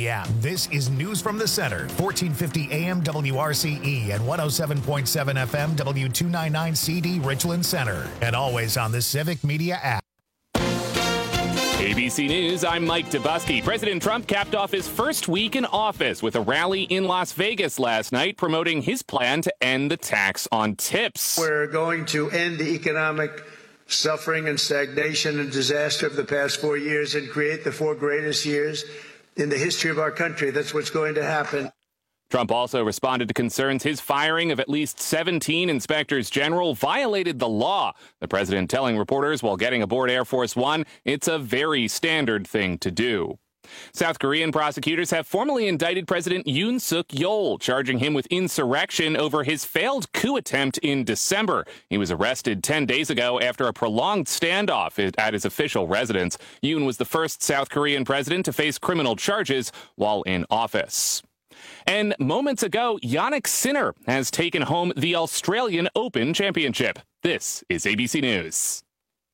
Media app. This is News from the Center, 1450 AM WRCE and 107.7 FM W299 CD Richland Center. And always on the Civic Media app. ABC News, I'm Mike Dubusky. President Trump capped off his first week in office with a rally in Las Vegas last night promoting his plan to end the tax on tips. We're going to end the economic suffering and stagnation and disaster of the past 4 years and create the 4 greatest years in the history of our country. That's what's going to happen. Trump also responded to concerns his firing of at least 17 inspectors general violated the law. The president telling reporters while getting aboard Air Force One, it's a very standard thing to do. South Korean prosecutors have formally indicted President Yoon Suk Yeol, charging him with insurrection over his failed coup attempt in December. He was arrested 10 days ago after a prolonged standoff at his official residence. Yoon was the first South Korean president to face criminal charges while in office. And moments ago, Jannik Sinner has taken home the Australian Open Championship. This is ABC News.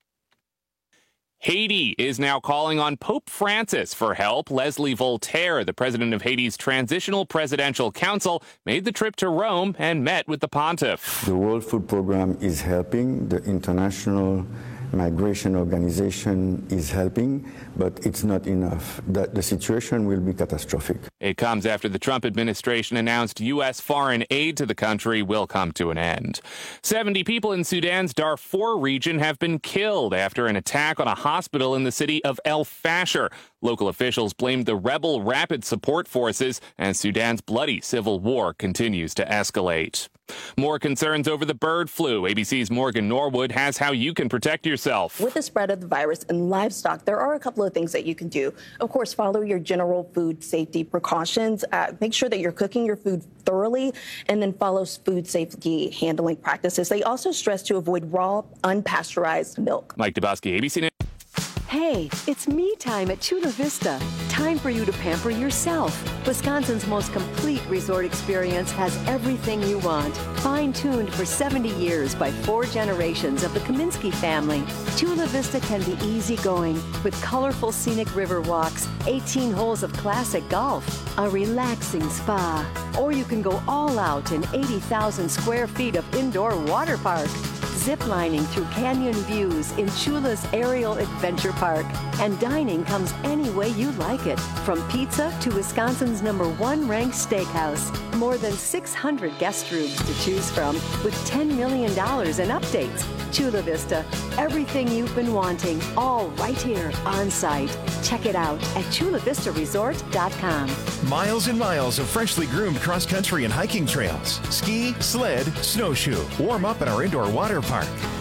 Haiti is now calling on Pope Francis for help. Leslie Voltaire, the president of Haiti's Transitional Presidential Council, made the trip to Rome and met with the pontiff. The World Food Program is helping. The International Migration Organization is helping, but it's not enough. The situation will be catastrophic. It comes after the Trump administration announced U.S. foreign aid to the country will come to an end. 70 people in Sudan's Darfur region have been killed after an attack on a hospital in the city of El Fasher. Local officials blamed the rebel Rapid Support Forces, and Sudan's bloody civil war continues to escalate. More concerns over the bird flu. ABC's Morgan Norwood has how you can protect yourself. With the spread of the virus in livestock, there are a couple of things that you can do. Of course, follow your general food safety precautions. Make sure that you're cooking your food thoroughly, and then follow food safety handling practices. They also stress to avoid raw, unpasteurized milk. Mike Dubusky, ABC News. Hey, it's me time at Chula Vista. Time for you to pamper yourself. Wisconsin's most complete resort experience has everything you want. Fine-tuned for 70 years by 4 generations of the Kaminsky family. Chula Vista can be easygoing with colorful scenic river walks, 18 holes of classic golf, a relaxing spa. Or you can go all out in 80,000 square feet of indoor water park. Ziplining through canyon views in Chula's Aerial Adventure Park. And dining comes any way you like it, from pizza to Wisconsin's #1 ranked steakhouse. More than 600 guest rooms to choose from, with $10 million in updates. Chula Vista, everything you've been wanting, all right here on site. Check it out at chulavistaresort.com. Miles and miles of freshly groomed cross-country and hiking trails. Ski, sled, snowshoe. Warm up at our indoor water park.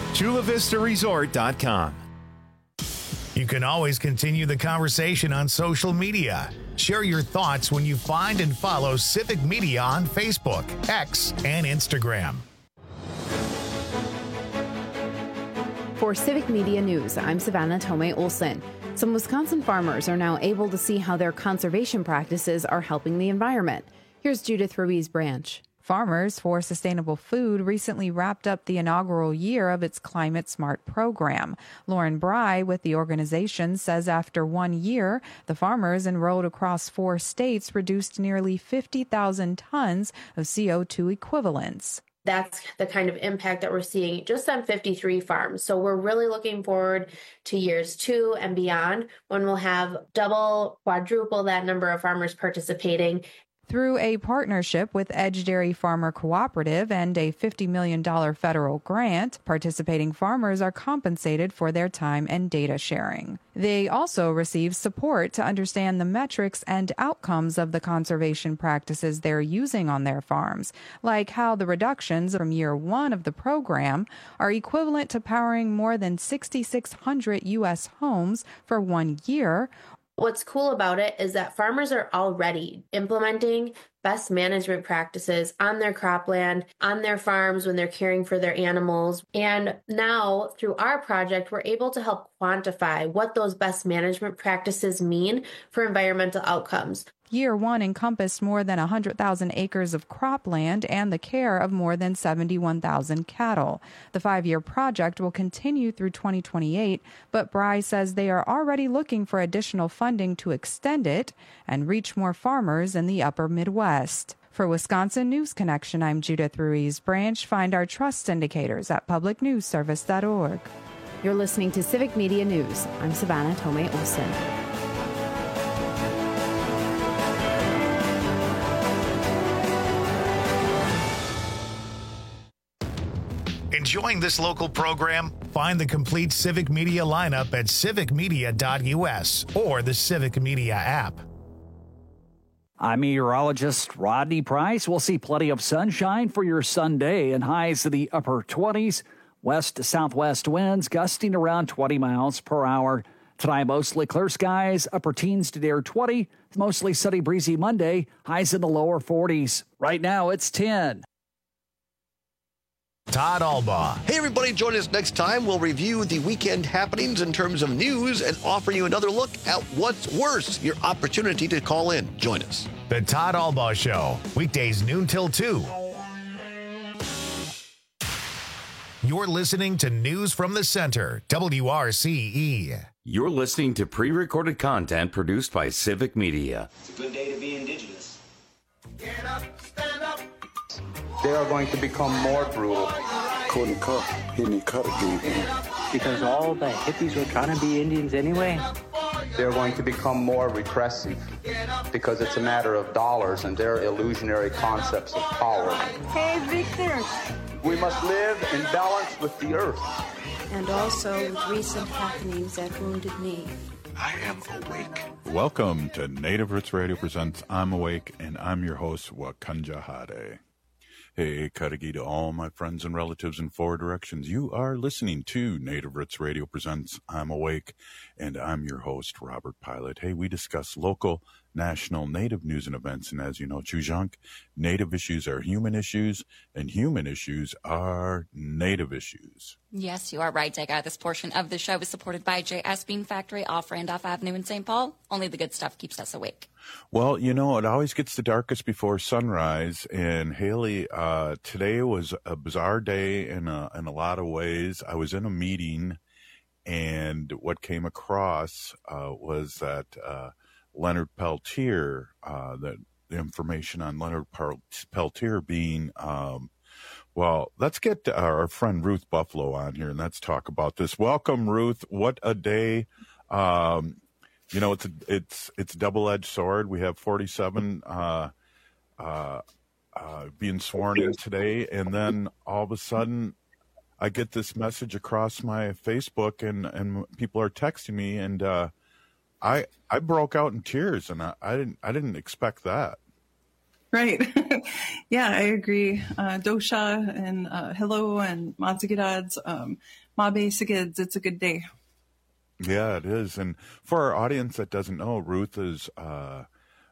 chulavistaresort.com. You can always continue the conversation on social media. Share your thoughts when you find and follow Civic Media on Facebook, X, and Instagram. For Civic Media News, I'm Savannah Tomei Olson. Some Wisconsin farmers are now able to see how their conservation practices are helping the environment. Here's Judith Ruiz Branch. Farmers for Sustainable Food recently wrapped up the inaugural year of its Climate Smart program. Lauren Bry with the organization says after 1 year, the farmers enrolled across 4 states reduced nearly 50,000 tons of CO2 equivalents. That's the kind of impact that we're seeing just on 53 farms. So we're really looking forward to years 2 and beyond, when we'll have double, quadruple that number of farmers participating. Through a partnership with Edge Dairy Farmer Cooperative and a $50 million federal grant, participating farmers are compensated for their time and data sharing. They also receive support to understand the metrics and outcomes of the conservation practices they're using on their farms, like how the reductions from year 1 of the program are equivalent to powering more than 6,600 U.S. homes for 1 year. What's cool about it is that farmers are already implementing best management practices on their cropland, on their farms when they're caring for their animals. And now through our project, we're able to help quantify what those best management practices mean for environmental outcomes. Year one encompassed more than 100,000 acres of cropland and the care of more than 71,000 cattle. The 5-year project will continue through 2028, but Bry says they are already looking for additional funding to extend it and reach more farmers in the upper Midwest. For Wisconsin News Connection, I'm Judith Ruiz Branch. Find our trust indicators at publicnewsservice.org. You're listening to Civic Media News. I'm Savannah Tomei Olson. Enjoying this local program? Find the complete Civic Media lineup at civicmedia.us or the Civic Media app. I'm meteorologist Rodney Price. We'll see plenty of sunshine for your Sunday and highs to the upper 20s. West to southwest winds gusting around 20 miles per hour. Tonight, mostly clear skies, upper teens to near 20. Mostly sunny, breezy Monday, highs in the lower 40s. Right now, it's 10. Todd Albaugh. Hey, everybody, join us next time. We'll review the weekend happenings in terms of news and offer you another look at what's worse, your opportunity to call in. Join us. The Todd Albaugh Show, weekdays noon till 2. You're listening to News from the Center, WRCE. You're listening to pre-recorded content produced by Civic Media. It's a good day to be indigenous. Get up, stand up. They are going to become more brutal. Couldn't cut, hitting cut again. Because all the hippies were trying to be Indians anyway. They're going to become more repressive because it's a matter of dollars and their illusionary concepts of power. Hey, Victor. We must live in balance with the earth. And also with recent happenings at Wounded Knee. I am awake. Welcome to Native Roots Radio presents I'm Awake, and I'm your host, Wakanja Hade. Hey, Karagi to all my friends and relatives in 4 directions. You are listening to Native Roots Radio presents I'm Awake, and I'm your host, Robert Pilot. Hey, we discuss local, national, Native news and events, and as you know, Chujunk, Native issues are human issues, and human issues are Native issues. Yes, you are right, Dega. This portion of the show is supported by J.S. Bean Factory off Randolph Avenue in St. Paul. Only the good stuff keeps us awake. Well, you know, it always gets the darkest before sunrise. And Haley, today was a bizarre day in a lot of ways. I was in a meeting, and what came across was that Leonard Peltier, the information on Leonard Peltier being, well, let's get our friend Ruth Buffalo on here and let's talk about this. Welcome, Ruth. What a day. You know, it's a double-edged sword. We have 47 being sworn in today, and then all of a sudden, I get this message across my Facebook, and people are texting me, and I broke out in tears, and I didn't expect that. Right. Yeah, I agree. Dosha and hello and Madzigidads, Mabe Sigids, it's a good day. Yeah, it is. And for our audience that doesn't know, Ruth Ann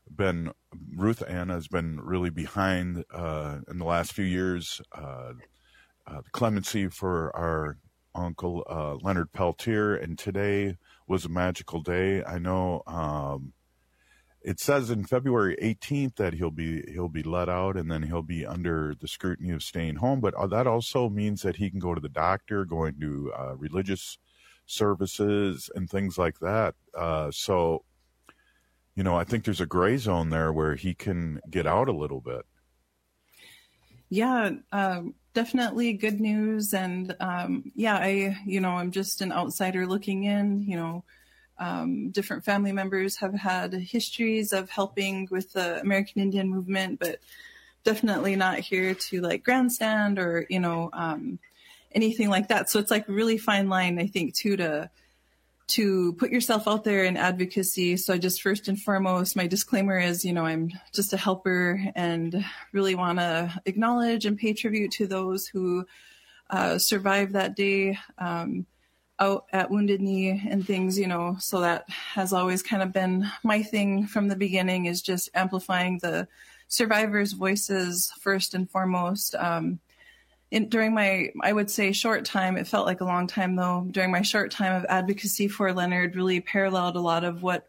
has been really behind in the last few years, the clemency for our uncle Leonard Peltier, and today was a magical day. I know it says in February 18th that he'll be let out, and then he'll be under the scrutiny of staying home. But that also means that he can go to the doctor, going to religious services and things like that. So, you know, I think there's a gray zone there where he can get out a little bit. Yeah, definitely good news. And yeah, I'm just an outsider looking in. Different family members have had histories of helping with the American Indian movement, but definitely not here to like grandstand or, anything like that. So it's like a really fine line, I think, too, to put yourself out there in advocacy. So I just first and foremost, my disclaimer is, I'm just a helper and really want to acknowledge and pay tribute to those who survived that day out at Wounded Knee and things, so that has always kind of been my thing from the beginning, is just amplifying the survivors' voices first and foremost. During my, I would say, short time, it felt like a long time though, during my short time of advocacy for Leonard, really paralleled a lot of what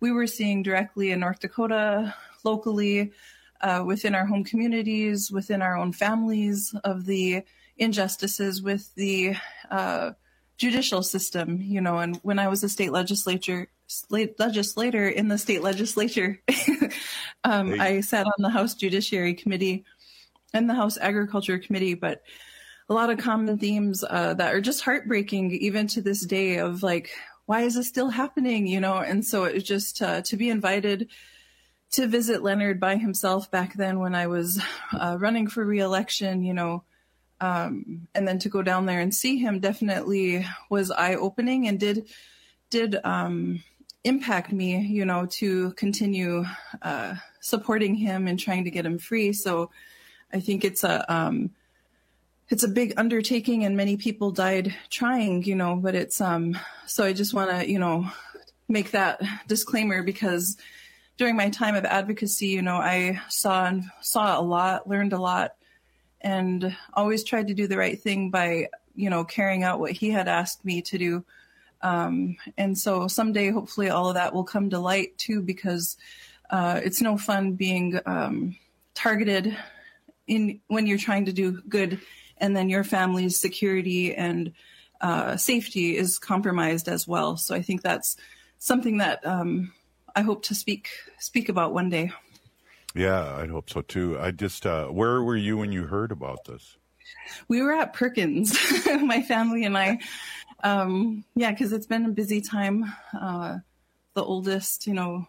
we were seeing directly in North Dakota, locally, within our home communities, within our own families, of the injustices with the judicial system, you know. And when I was a state legislator in the state legislature, I sat on the House Judiciary Committee and the House Agriculture Committee, but a lot of common themes that are just heartbreaking even to this day, of like, why is this still happening, you know? And so it was just to be invited to visit Leonard by himself back then when I was running for re-election, you know, and then to go down there and see him definitely was eye-opening and did impact me, you know, to continue supporting him and trying to get him free. So I think it's a big undertaking, and many people died trying, you know, but it's so I just want to, you know, make that disclaimer, because during my time of advocacy, you know, I saw a lot, learned a lot, and always tried to do the right thing by, you know, carrying out what he had asked me to do. And so someday, hopefully, all of that will come to light too, because it's no fun being targeted when you're trying to do good, and then your family's security and safety is compromised as well. So I think that's something that I hope to speak about one day. Yeah, I hope so too. I just, where were you when you heard about this? We were at Perkins, my family and I. Yeah, because it's been a busy time. The oldest, you know,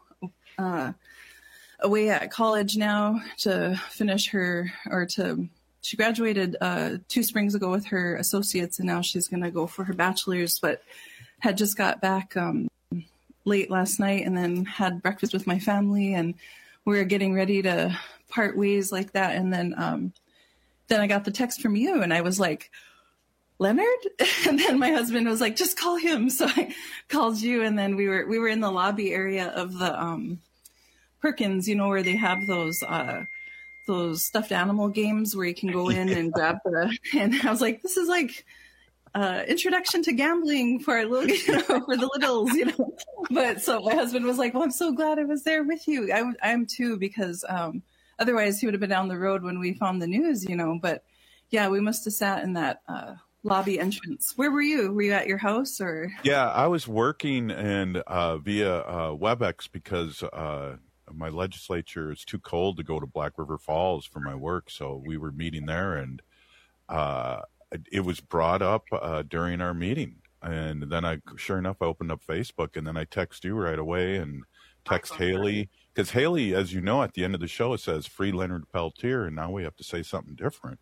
away at college now to finish she graduated 2 springs ago with her associates, and now she's going to go for her bachelor's, but had just got back late last night and then had breakfast with my family, and we were getting ready to part ways like that. And then I got the text from you, and I was like, Leonard? And then my husband was like, just call him. So I called you, and then we were in the lobby area of the Perkins, you know, where they have those stuffed animal games where you can go in and grab and I was like, this is like introduction to gambling for for the littles, you know. But so my husband was like, well, I'm so glad I was there with you. I am too, because otherwise he would have been down the road when we found the news, you know. But yeah, we must have sat in that lobby entrance. Where were you? Were you at your house or? Yeah, I was working and via WebEx, because my legislature is too cold to go to Black River Falls for my work. So we were meeting there, and it was brought up during our meeting. And then sure enough, I opened up Facebook, and then I text you right away and text Haley, because Haley, as you know, at the end of the show, it says free Leonard Peltier, and now we have to say something different.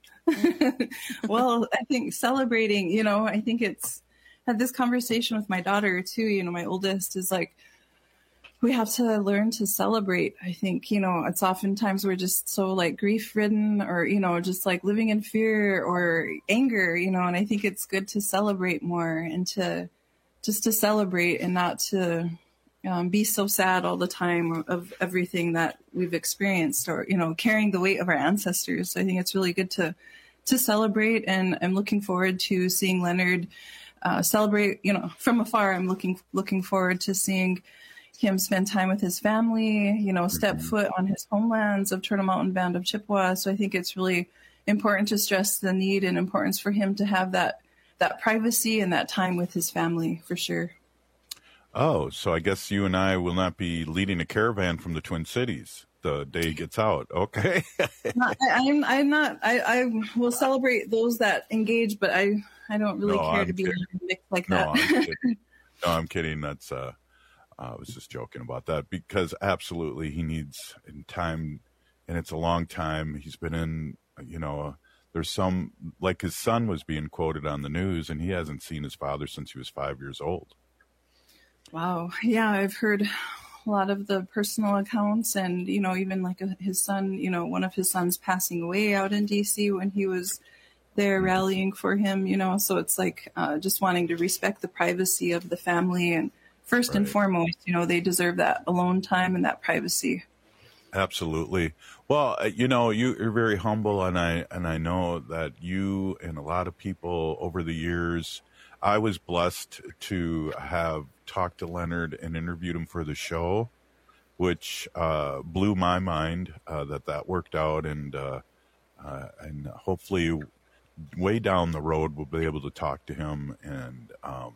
Well, I think celebrating, you know, I think had this conversation with my daughter too, you know, my oldest is like, we have to learn to celebrate. I think, you know, it's oftentimes we're just so like grief ridden, or, you know, just like living in fear or anger, you know, and I think it's good to celebrate more, and to celebrate, and not to be so sad all the time of everything that we've experienced, or, you know, carrying the weight of our ancestors. So I think it's really good to celebrate, and I'm looking forward to seeing Leonard celebrate, you know, from afar. I'm looking forward to seeing him spend time with his family, you know, step foot on his homelands of Turtle Mountain Band of Chippewa. So I think it's really important to stress the need and importance for him to have that privacy and that time with his family, for sure. Oh, so I guess you and I will not be leading a caravan from the Twin Cities the day he gets out. Okay. I will celebrate those that engage, but I don't really care to be in a mix like that. I'm kidding. That's, I was just joking about that, because absolutely he needs time, and it's a long time. He's been in, you know, there's some, like his son was being quoted on the news, and he hasn't seen his father since he was 5 years old. Wow. Yeah, I've heard a lot of the personal accounts, and, you know, even like his son, you know, one of his sons passing away out in DC when he was there rallying for him, you know. So it's like just wanting to respect the privacy of the family, and first and foremost, you know, they deserve that alone time and that privacy. Absolutely. Well, you know, you're very humble, and I know that you and a lot of people over the years, I was blessed to have talked to Leonard and interviewed him for the show, which blew my mind that worked out, and hopefully way down the road we'll be able to talk to him. And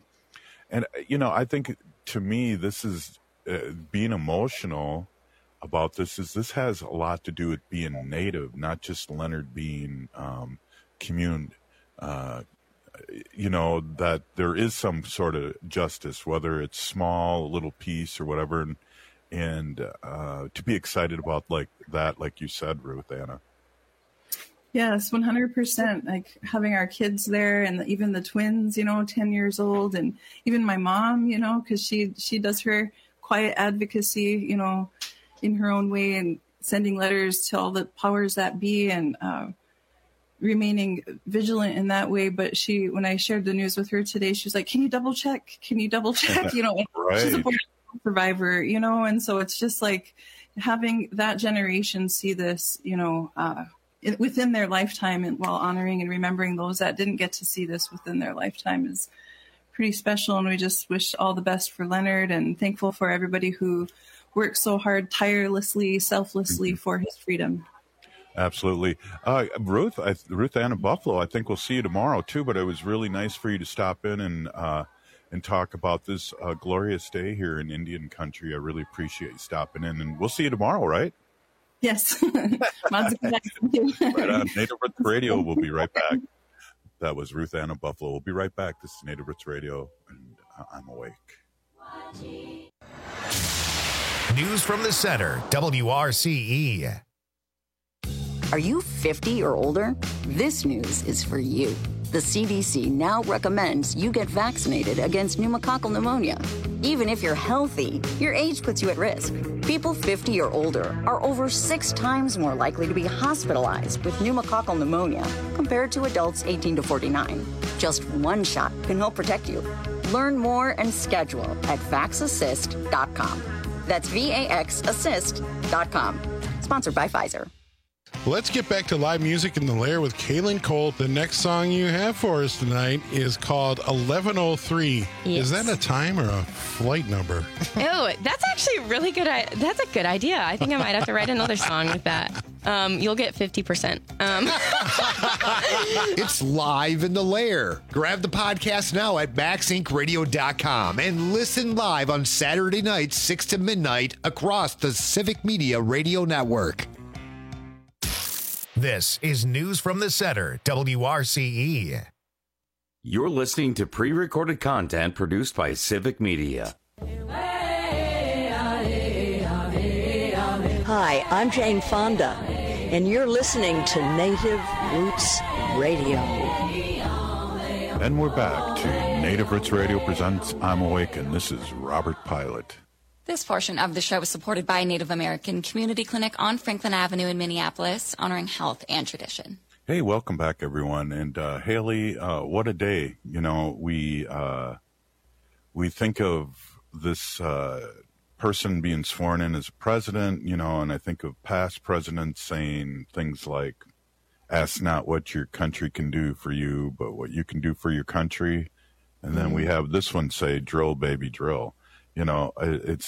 I think to me this is being emotional about this has a lot to do with being Native, not just Leonard being communed. That there is some sort of justice, whether it's small, a little piece or whatever, and to be excited about like you said, Ruth Anna. Yes, 100%. Like having our kids there, and even the twins, 10 years old, and even my mom, because she does her quiet advocacy, in her own way, and sending letters to all the powers that be, and remaining vigilant in that way. But when I shared the news with her today, she was like, can you double check? Right. She's a survivor, and so it's just like having that generation see this, within their lifetime, and while honoring and remembering those that didn't get to see this within their lifetime is pretty special. And we just wish all the best for Leonard, and thankful for everybody who works so hard, tirelessly, selflessly for his freedom. Absolutely. Ruth Anna Buffalo, I think we'll see you tomorrow too, but it was really nice for you to stop in and talk about this glorious day here in Indian country. I really appreciate you stopping in, and we'll see you tomorrow, right? Yes. Right on Native Roots Radio. We'll be right back. That was Ruth Anna Buffalo. We'll be right back. This is Native Roots Radio, and I'm awake. News from the Center, WRCE. Are you 50 or older? This news is for you. The CDC now recommends you get vaccinated against pneumococcal pneumonia. Even if you're healthy, your age puts you at risk. People 50 or older are over 6 times more likely to be hospitalized with pneumococcal pneumonia compared to adults 18 to 49. Just one shot can help protect you. Learn more and schedule at vaxassist.com. That's VAXassist.com. Sponsored by Pfizer. Let's get back to live music in the Lair with Kaylin Cole. The next song you have for us tonight is called 1103. Yes. Is that a time or a flight number? Oh, that's actually really good. That's a good idea. I think I might have to write another song with that. You'll get 50%. It's live in the Lair. Grab the podcast now at MaxIncRadio.com and listen live on Saturday nights, 6 to midnight across the Civic Media Radio Network. This is News from the Center, WRCE. You're listening to pre-recorded content produced by Civic Media. Hi, I'm Jane Fonda, and you're listening to Native Roots Radio. And we're back to Native Roots Radio presents I'm Awake, and this is Robert Pilot. This portion of the show is supported by Native American Community Clinic on Franklin Avenue in Minneapolis, honoring health and tradition. Hey, welcome back, everyone. And Haley, what a day. We think of this person being sworn in as president, and I think of past presidents saying things like, ask not what your country can do for you, but what you can do for your country. And then we have this one say, drill, baby, drill. It's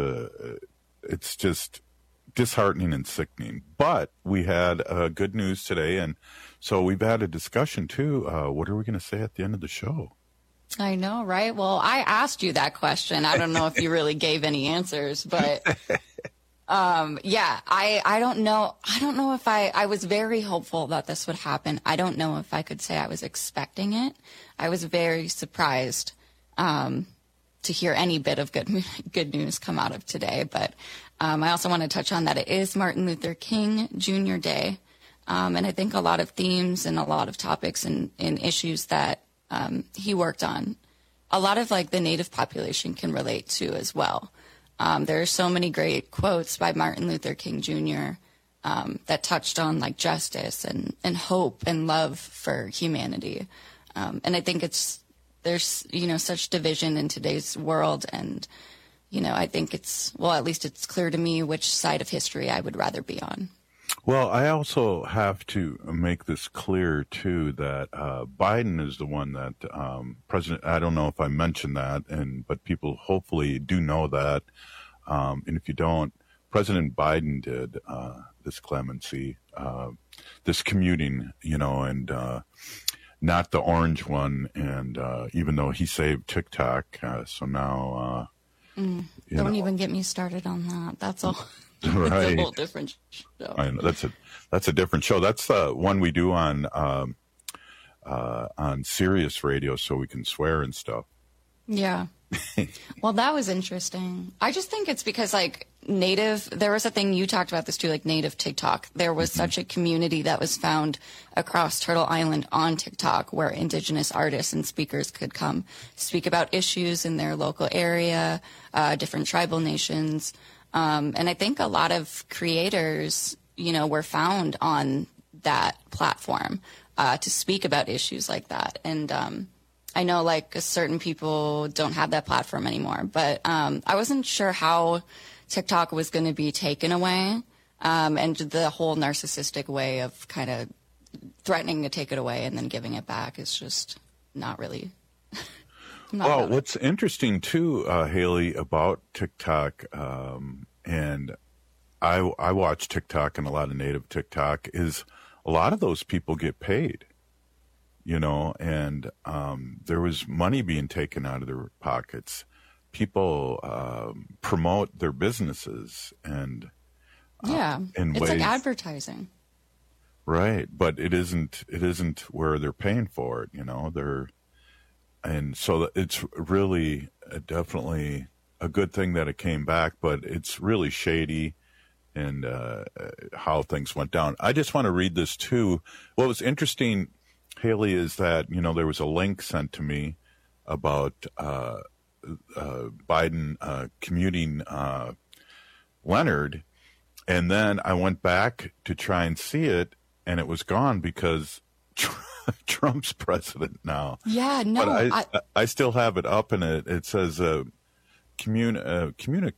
just disheartening and sickening. But we had good news today, and so we've had a discussion too. What are we going to say at the end of the show? I know, right? Well, I asked you that question. I don't know if you really gave any answers, but I don't know. I don't know if I was very hopeful that this would happen. I don't know if I could say I was expecting it. I was very surprised to hear any bit of good news come out of today. But I also want to touch on that it is Martin Luther King Jr. Day. And I think a lot of themes and a lot of topics and issues that he worked on, a lot of the Native population can relate to as well. There are so many great quotes by Martin Luther King Jr. That touched on justice and hope and love for humanity. And I think there's such division in today's world, and I think at least it's clear to me which side of history I would rather be on. Well, I also have to make this clear, too, that Biden is the one that President, I don't know if I mentioned that, but people hopefully do know that. And if you don't, President Biden did this clemency, this commuting, and not the orange one. And even though he saved TikTok, so now... don't even get me started on that. That's all. Right. It's a whole different show. I know, that's a different show. That's the one we do on Sirius Radio, so we can swear and stuff. Yeah. Well, that was interesting. I just think it's because there was a thing you talked about this too, native TikTok. There was such a community that was found across Turtle Island on TikTok where indigenous artists and speakers could come speak about issues in their local area, different tribal nations. And I think a lot of creators, were found on that platform to speak about issues like that. And I know certain people don't have that platform anymore, but I wasn't sure how TikTok was going to be taken away, and the whole narcissistic way of kind of threatening to take it away and then giving it back is just not really. Well, what's interesting too, Haley, about TikTok, and I watch TikTok and a lot of native TikTok, is a lot of those people get paid, and there was money being taken out of their pockets. People promote their businesses and in it's ways, like advertising, right? But it isn't where they're paying for it, and so it's really definitely a good thing that it came back, but it's really shady and how things went down. I just want to read this too. What was interesting, Haley, is that there was a link sent to me about Biden commuting Leonard, and then I went back to try and see it, and it was gone because Trump's president now. Yeah, no, but I still have it up, and it says communication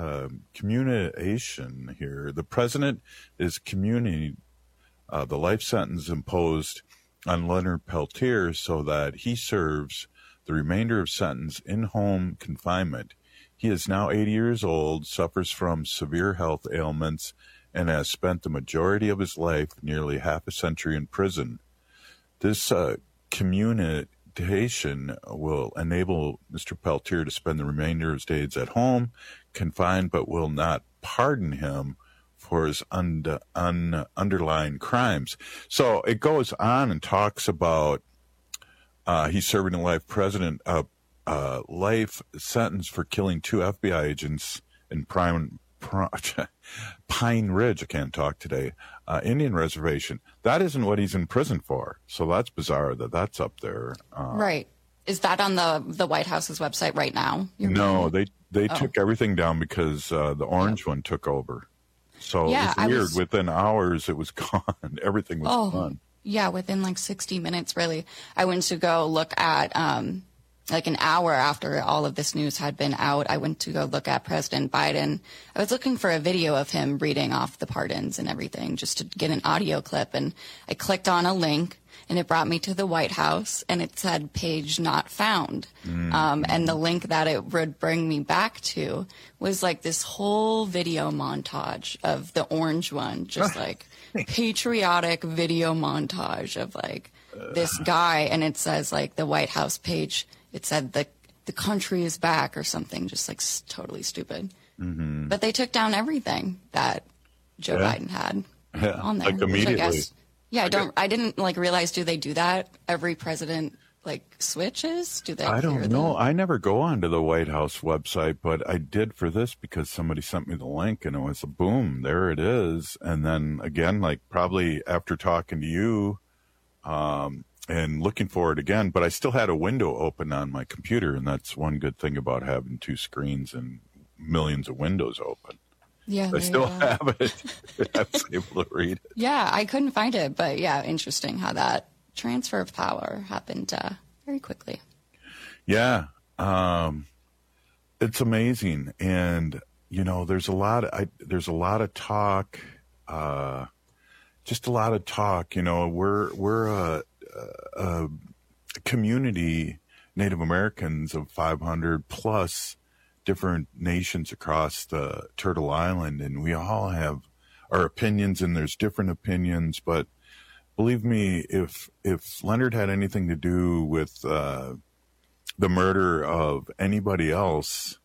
here. The president is communing the life sentence imposed on Leonard Peltier so that he serves the remainder of sentence in home confinement. He is now 80 years old, suffers from severe health ailments, and has spent the majority of his life, nearly half a century, in prison. This communication will enable Mr. Peltier to spend the remainder of his days at home, confined, but will not pardon him for his underlying crimes. So it goes on and talks about he's serving a life sentence for killing 2 FBI agents in Pine Ridge, I can't talk today, Indian reservation. That isn't what he's in prison for. So that's bizarre that that's up there. Right. Is that on the White House's website right now? No, they took everything down because the orange one took over. So it was weird. Within hours, it was gone. Everything was gone. Yeah, within 60 minutes, really. I went to go look at, an hour after all of this news had been out, I went to go look at President Biden. I was looking for a video of him reading off the pardons and everything just to get an audio clip. And I clicked on a link, and it brought me to the White House, and it said page not found. And the link that it would bring me back to was this whole video montage of the orange one, just patriotic video montage of this guy. And it says the White House page, it said the country is back or something, just totally stupid. Mm-hmm. But they took down everything that Joe Biden had on there. Immediately. I didn't realize, do they do that? Every president switches? Do they? I don't know. I never go onto the White House website, but I did for this because somebody sent me the link and it was a boom. There it is. And then again, probably after talking to you, and looking for it again, but I still had a window open on my computer. And that's one good thing about having 2 screens and millions of windows open. Yeah, I still have it. I was able to read it. Yeah, I couldn't find it, but interesting how that transfer of power happened very quickly. Yeah, it's amazing, and there's a lot of talk just a lot of talk. We're a community, Native Americans of 500 plus different nations across the Turtle Island, and we all have our opinions, and there's different opinions. But believe me, if Leonard had anything to do with the murder of anybody else,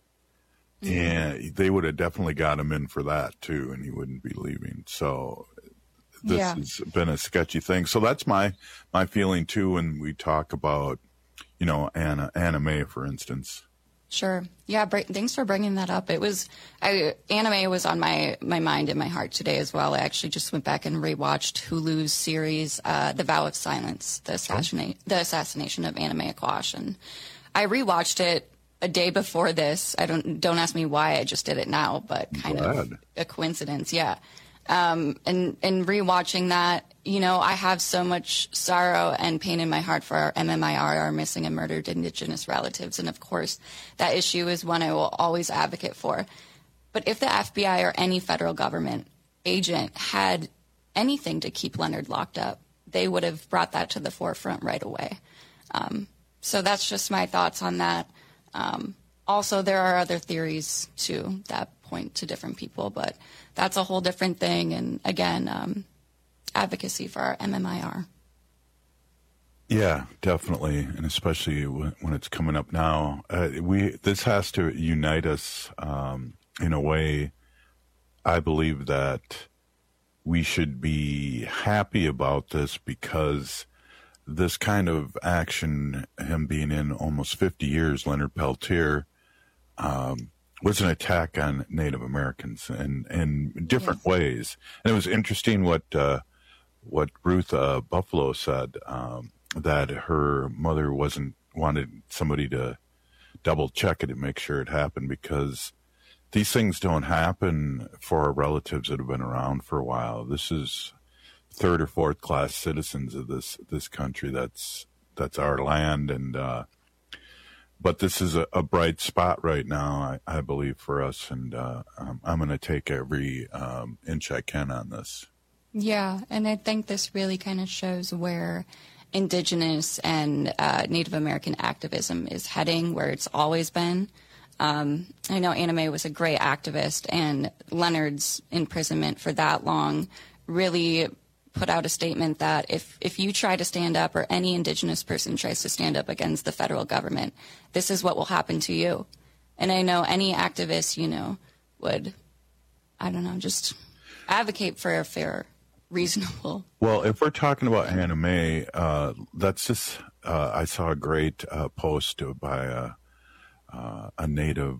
and they would have definitely got him in for that too, and he wouldn't be leaving. So this has been a sketchy thing. So that's my feeling too when we talk about, Anna Mae, for instance. Sure. Yeah. Thanks for bringing that up. Anna Mae was on my mind and my heart today as well. I actually just went back and rewatched Hulu's series, The Vow of Silence, the assassination of Anna Mae Aquash. And I rewatched it a day before this. Don't ask me why I just did it now, but kind of a coincidence. Yeah. And rewatching that, I have so much sorrow and pain in my heart for our MMIR, our missing and murdered Indigenous relatives. And of course, that issue is one I will always advocate for. But if the FBI or any federal government agent had anything to keep Leonard locked up, they would have brought that to the forefront right away. So that's just my thoughts on that. Also, there are other theories, too, that point to different people, but that's a whole different thing. And again, advocacy for our MMIR. Yeah, definitely, and especially when it's coming up now. This has to unite us in a way. I believe that we should be happy about this because this kind of action, him being in almost 50 years, Leonard Peltier, was an attack on Native Americans in different ways. And it was interesting what Ruth Buffalo said, that her mother wanted somebody to double check it and make sure it happened, because these things don't happen for our relatives that have been around for a while. This is third or fourth class citizens of this country. That's our land. And but this is a bright spot right now, I believe, for us. And I'm going to take every inch I can on this. Yeah, and I think this really kind of shows where Indigenous and Native American activism is heading, where it's always been. I know Anna Mae was a great activist, and Leonard's imprisonment for that long really put out a statement that if you try to stand up, or any Indigenous person tries to stand up against the federal government, this is what will happen to you. And I know any activist, would, just advocate for a fair, reasonable. Well, if we're talking about Anna Mae, that's just, I saw a great post by a Native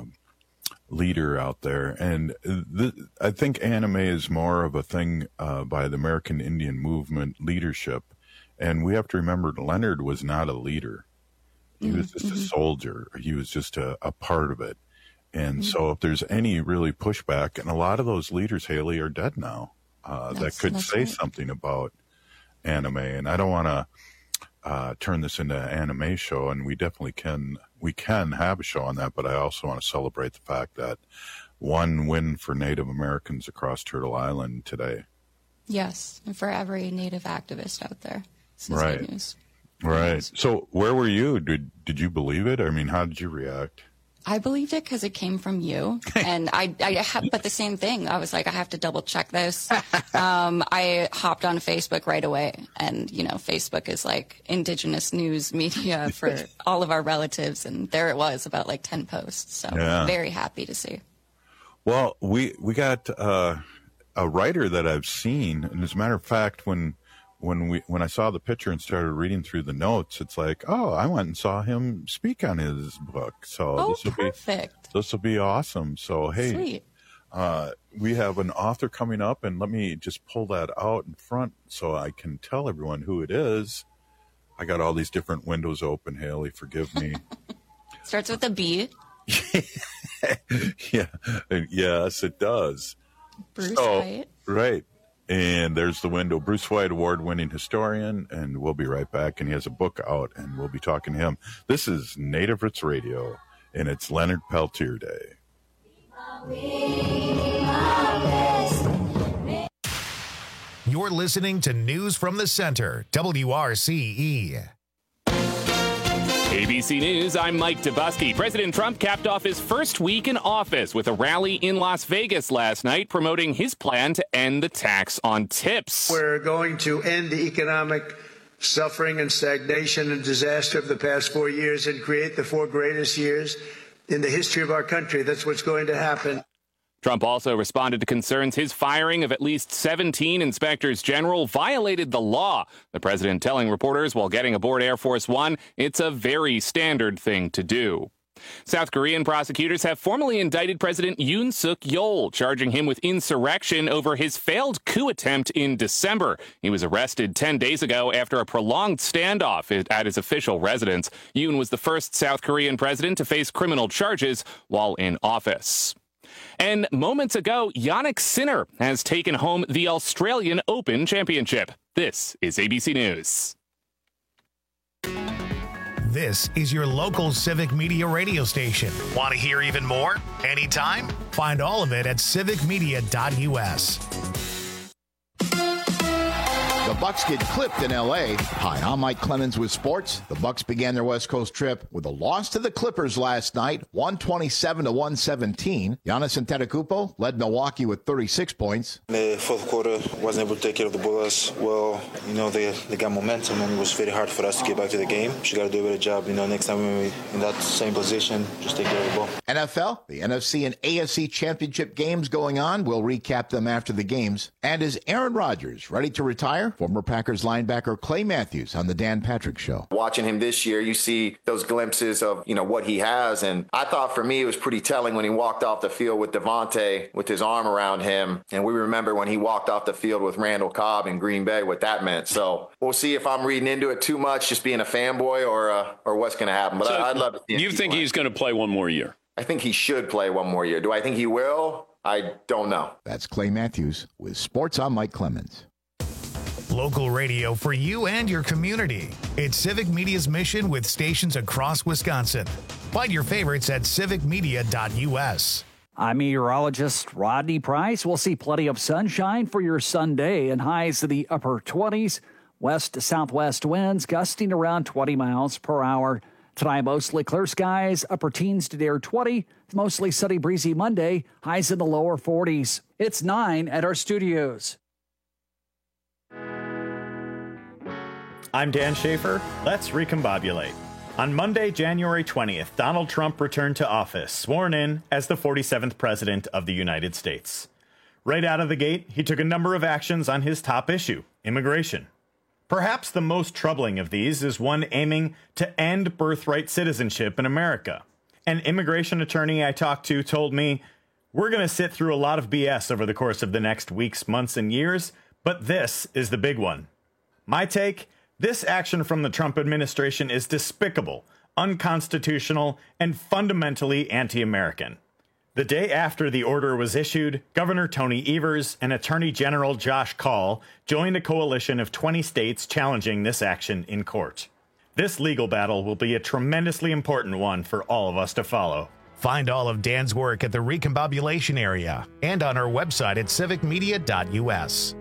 leader out there, and I think Anna Mae is more of a thing by the American Indian movement leadership, and we have to remember Leonard was not a leader. He was just a soldier. He was just a part of it. And so if there's any really pushback, and a lot of those leaders, Haley, are dead now, that could say something about Anna Mae. And I don't want to turn this into an Anna Mae show, and we definitely we can have a show on that, but I also want to celebrate the fact that one win for Native Americans across Turtle Island today. Yes, and for every Native activist out there. This is good news. Right. So where were you? Did you believe it? I mean, how did you react? I believed it because it came from you, and but the same thing. I was like, I have to double check this. I hopped on Facebook right away, and Facebook is like Indigenous news media for all of our relatives, and there it was, about like 10 posts. So very happy to see. Well, we got a writer that I've seen, and as a matter of fact, when I saw the picture and started reading through the notes, it's like, oh, I went and saw him speak on his book. So this will be awesome. So, hey, sweet. We have an author coming up, and let me just pull that out in front so I can tell everyone who it is. I got all these different windows open, Haley, forgive me. Starts with a B. Yeah. Yes, it does. Bruce White. Right. And there's the window. Bruce White, award-winning historian, and we'll be right back. And he has a book out, and we'll be talking to him. This is Native Roots Radio, and it's Leonard Peltier Day. You're listening to News from the Center, WRCE. ABC News, I'm Mike Dubusky. President Trump capped off his first week in office with a rally in Las Vegas last night promoting his plan to end the tax on tips. We're going to end the economic suffering and stagnation and disaster of the past 4 years and create the 4 greatest years in the history of our country. That's what's going to happen. Trump also responded to concerns his firing of at least 17 inspectors general violated the law. The president telling reporters while getting aboard Air Force One, it's a very standard thing to do. South Korean prosecutors have formally indicted President Yoon Suk Yeol, charging him with insurrection over his failed coup attempt in December. He was arrested 10 days ago after a prolonged standoff at his official residence. Yoon was the first South Korean president to face criminal charges while in office. And moments ago, Jannik Sinner has taken home the Australian Open Championship. This is ABC News. This is your local Civic Media radio station. Want to hear even more? Anytime? Find all of it at civicmedia.us. The Bucks get clipped in L.A. Hi, I'm Mike Clemens with sports. The Bucks began their West Coast trip with a loss to the Clippers last night, 127-117. Giannis Antetokounmpo led Milwaukee with 36 points. The fourth quarter wasn't able to take care of the ball as well. You know, they got momentum, and it was very hard for us to get back to the game. We got to do a better job. You know, next time when we're in that same position, just take care of the ball. NFL, the NFC and AFC championship games going on. We'll recap them after the games. And is Aaron Rodgers ready to retire? Former Packers linebacker Clay Matthews on the Dan Patrick Show. Watching him this year, you see those glimpses of, you know, what he has. And I thought for me, it was pretty telling when he walked off the field with Devontae with his arm around him. And we remember when he walked off the field with Randall Cobb in Green Bay, what that meant. So we'll see if I'm reading into it too much, just being a fanboy or what's going to happen. But I'd love to see him. You think he's going to play one more year? I think he should play one more year. Do I think he will? I don't know. That's Clay Matthews with Sports. I'm Mike Clemens. Local radio for you and your community. It's Civic Media's mission with stations across Wisconsin. Find your favorites at civicmedia.us. I'm meteorologist Rodney Price. We'll see plenty of sunshine for your Sunday and highs to the upper 20s. West to southwest winds gusting around 20 miles per hour. Tonight, mostly clear skies, upper teens to near 20. Mostly sunny, breezy Monday, highs in the lower 40s. It's 9 at our studios. I'm Dan Schaefer. Let's recombobulate. On Monday, January 20th, Donald Trump returned to office, sworn in as the 47th president of the United States. Right out of the gate, he took a number of actions on his top issue, immigration. Perhaps the most troubling of these is one aiming to end birthright citizenship in America. An immigration attorney I talked to told me, "We're going to sit through a lot of BS over the course of the next weeks, months, and years, but this is the big one." My take? This action from the Trump administration is despicable, unconstitutional, and fundamentally anti-American. The day after the order was issued, Governor Tony Evers and Attorney General Josh Kaul joined a coalition of 20 states challenging this action in court. This legal battle will be a tremendously important one for all of us to follow. Find all of Dan's work at the Recombobulation area and on our website at civicmedia.us.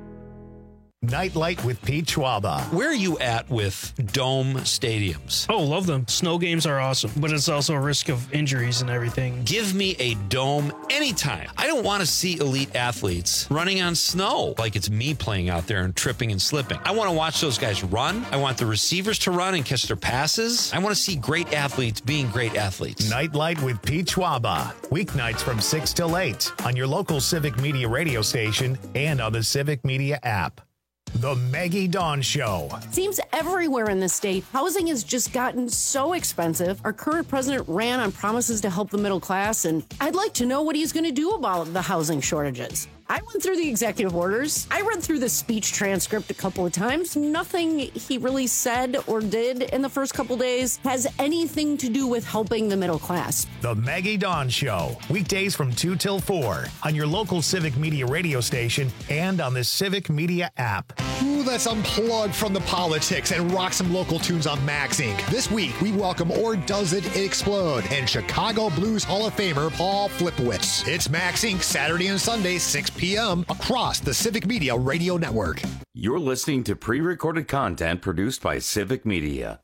Nightlight with Pete Schwaba. Where are you at with dome stadiums? Oh, love them. Snow games are awesome, but it's also a risk of injuries and everything. Give me a dome anytime. I don't want to see elite athletes running on snow like it's me playing out there and tripping and slipping. I want to watch those guys run. I want the receivers to run and catch their passes. I want to see great athletes being great athletes. Nightlight with Pete Schwaba. Weeknights from 6 till 8 on your local Civic Media radio station and on the Civic Media app. The Maggie Dawn Show. Seems everywhere in the state, housing has just gotten so expensive. Our current president ran on promises to help the middle class, and I'd like to know what he's going to do about the housing shortages. I went through the executive orders. I read through the speech transcript a couple of times. Nothing he really said or did in the first couple days has anything to do with helping the middle class. The Maggie Dawn Show. Weekdays from 2 till 4 on your local Civic Media radio station and on the Civic Media app. Ooh, let's unplug from the politics and rock some local tunes on Max Inc. This week, we welcome Or Does It Explode and Chicago Blues Hall of Famer Paul Flipowitz. It's Max Inc. Saturday and Sunday, 6 p.m. across the Civic Media Radio Network. You're listening to pre-recorded content produced by Civic Media.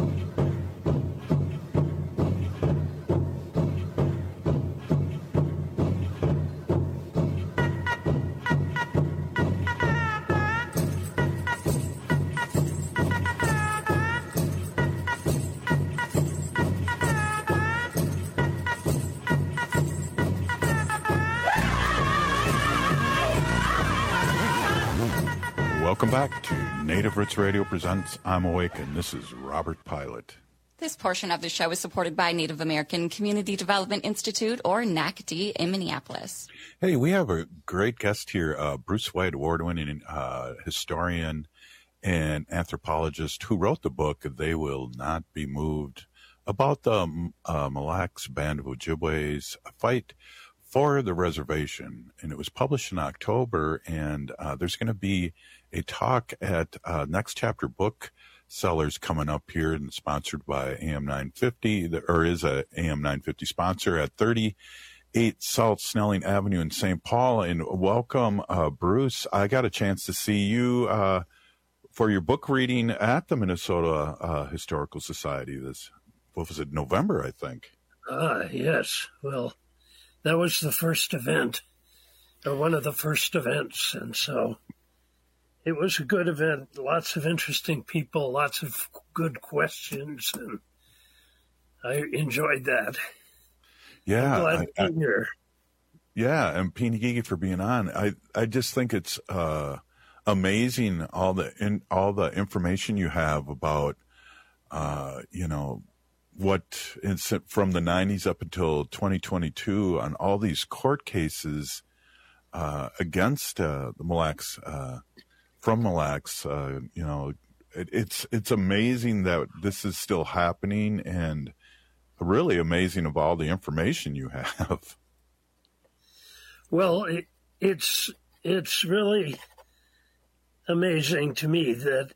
Welcome back to Native Roots Radio presents I'm Awake, and this is Robert Pilot. This portion of the show is supported by Native American Community Development Institute, or NACD, in Minneapolis. Hey, we have a great guest here, Bruce White, award-winning historian and anthropologist who wrote the book They Will Not Be Moved, about the Mille Lacs Band of Ojibwe's fight for the reservation. And it was published in October, and there's going to be a talk at Next Chapter Booksellers coming up here, and sponsored by AM 950, or is a AM 950 sponsor, at 38 South Snelling Avenue in St. Paul. And welcome, Bruce. I got a chance to see you for your book reading at the Minnesota Historical Society what was it, November, I think? Yes. Well, that was the first event, or one of the first events, and so it was a good event. Lots of interesting people, lots of good questions, and I enjoyed that. Yeah, I'm glad to be here. Yeah, and Pini Gigi for being on. I just think it's amazing all the information you have about what is from the 90s up until 2022 on all these court cases against the Mille Lacs, from Mille Lacs. It's amazing that this is still happening, and really amazing of all the information you have. Well, it's really amazing to me that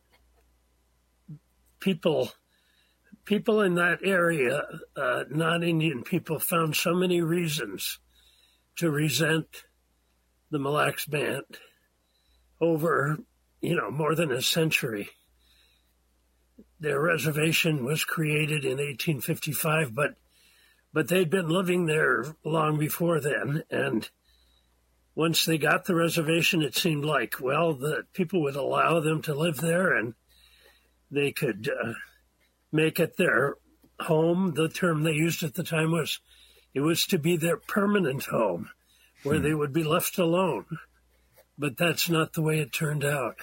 people in that area, not Indian people, found so many reasons to resent the Mille Lacs Band over, more than a century. Their reservation was created in 1855, but they'd been living there long before then. And once they got the reservation, it seemed like, well, the people would allow them to live there, and they could make it their home. The term they used at the time was, it was to be their permanent home, where they would be left alone. But that's not the way it turned out.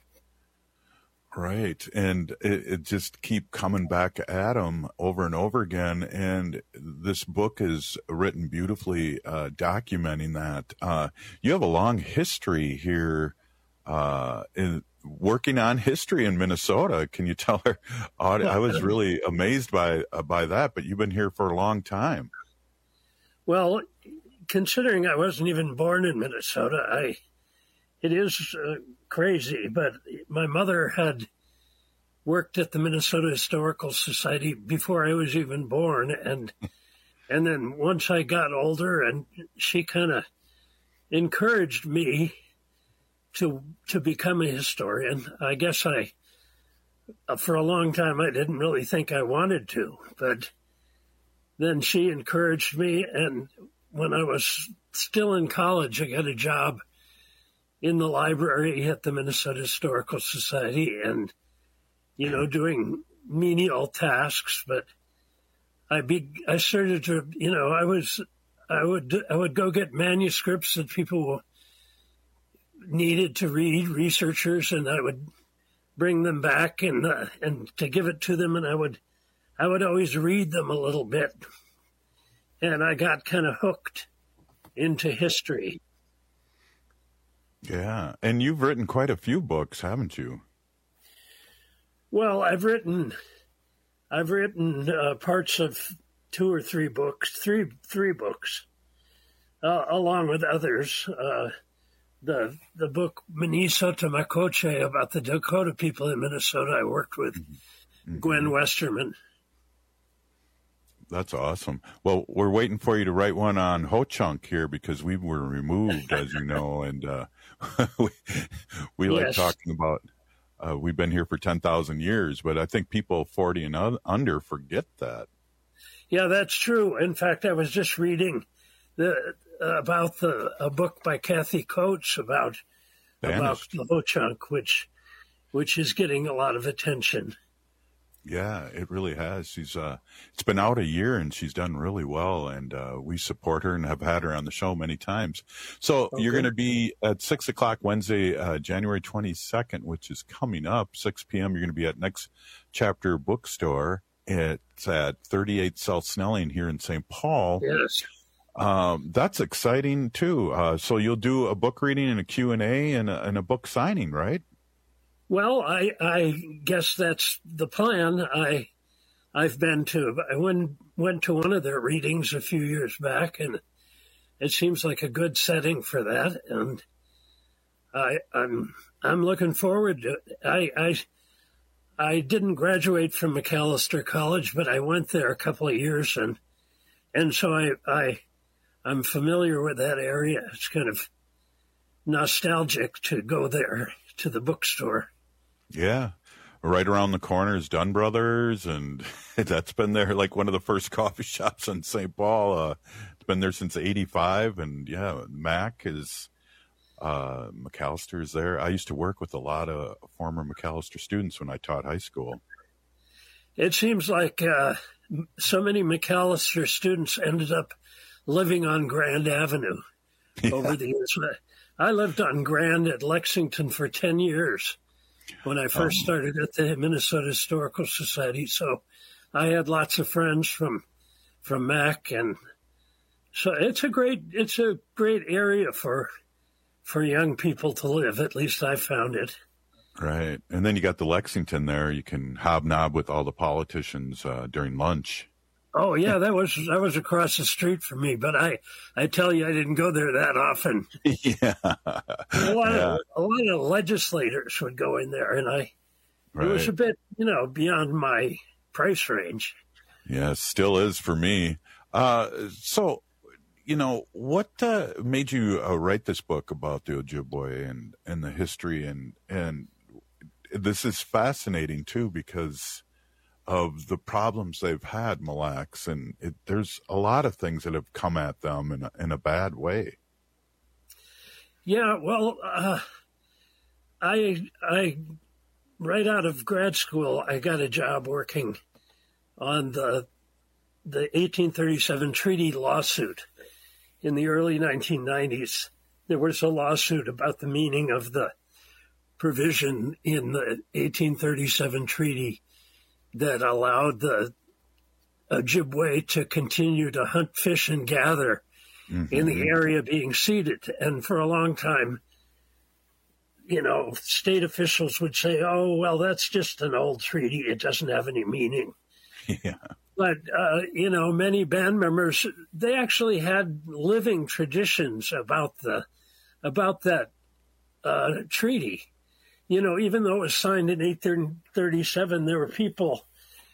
Right. And it just keep coming back at them over and over again. And this book is written beautifully, documenting that. You have a long history here in working on history in Minnesota. Can you tell her? I was really amazed by that, but you've been here for a long time. Well, considering I wasn't even born in Minnesota, it is crazy, but my mother had worked at the Minnesota Historical Society before I was even born, and then once I got older, and she kind of encouraged me to become a historian. I guess for a long time, I didn't really think I wanted to, but then she encouraged me, and when I was still in college, I got a job in the library at the Minnesota Historical Society, and, doing menial tasks, but I started to, I would go get manuscripts that people needed to read, researchers, and I would bring them back and to give it to them, and I would always read them a little bit, and I got kind of hooked into history. Yeah, and you've written quite a few books, haven't you? Well, I've written parts of 2 or 3 books, three books, along with others. The book Minnesota Makoche about the Dakota people in Minnesota, I worked with Gwen Westerman. That's awesome. Well, we're waiting for you to write one on Ho Chunk here because we were removed, as you know, and we like Yes. talking about. We've been here for 10,000 years, but I think people 40 and under forget that. Yeah, that's true. In fact, I was just reading about a book by Kathy Coates about the Ho-Chunk, which is getting a lot of attention. Yeah, it really has. She's it's been out a year and she's done really well, and we support her and have had her on the show many times. So you're going to be at 6:00 Wednesday, January 22nd, which is coming up, 6 p.m. You're going to be at Next Chapter Bookstore. It's at 38 South Snelling here in St. Paul. Yes. That's exciting too. So you'll do a book reading and a Q&A and a book signing, right? Well, I guess that's the plan. I went to one of their readings a few years back, and it seems like a good setting for that. And I'm looking forward to it. I didn't graduate from Macalester College, but I went there a couple of years, and so I'm familiar with that area. It's kind of nostalgic to go there to the bookstore. Yeah. Right around the corner is Dunn Brothers, and that's been there like one of the first coffee shops in St. Paul. It's been there since '85, and yeah, Mac is McAllister's there. I used to work with a lot of former McAllister students when I taught high school. It seems like so many McAllister students ended up living on Grand Avenue over the years. I lived on Grand at Lexington for 10 years. When I first started at the Minnesota Historical Society, so I had lots of friends from Mac, and so it's a great area for young people to live. At least I found it. Right, and then you got the Lexington there. You can hobnob with all the politicians during lunch. Oh yeah, that was across the street from me, but I tell you, I didn't go there that often. Yeah, a lot of legislators would go in there, and it was a bit, beyond my price range. Yeah, it still is for me. So, what made you write this book about the Ojibwe and the history, and this is fascinating too because of the problems they've had, Mille Lacs, and there's a lot of things that have come at them in a bad way. Yeah, well, I right out of grad school, I got a job working on the 1837 treaty lawsuit in the early 1990s. There was a lawsuit about the meaning of the provision in the 1837 treaty that allowed the Ojibwe to continue to hunt, fish, and gather in the area being ceded. And for a long time, state officials would say, oh, well, that's just an old treaty. It doesn't have any meaning. Yeah. But, many band members, they actually had living traditions about that treaty. Even though it was signed in 1837, there were people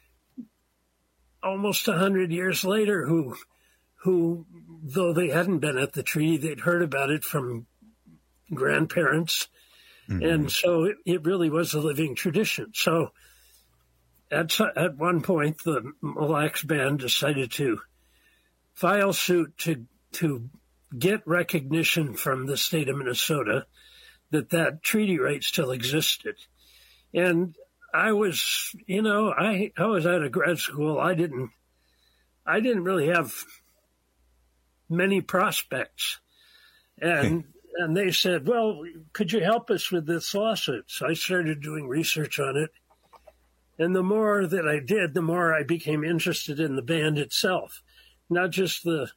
almost 100 years later who, though they hadn't been at the treaty, they'd heard about it from grandparents. And so it really was a living tradition. So at one point, the Mille Lacs Band decided to file suit to get recognition from the state of Minnesota that treaty right still existed. And I was, I was out of grad school. I didn't really have many prospects. And they said, well, could you help us with this lawsuit? So I started doing research on it. And the more that I did, the more I became interested in the band itself, not just the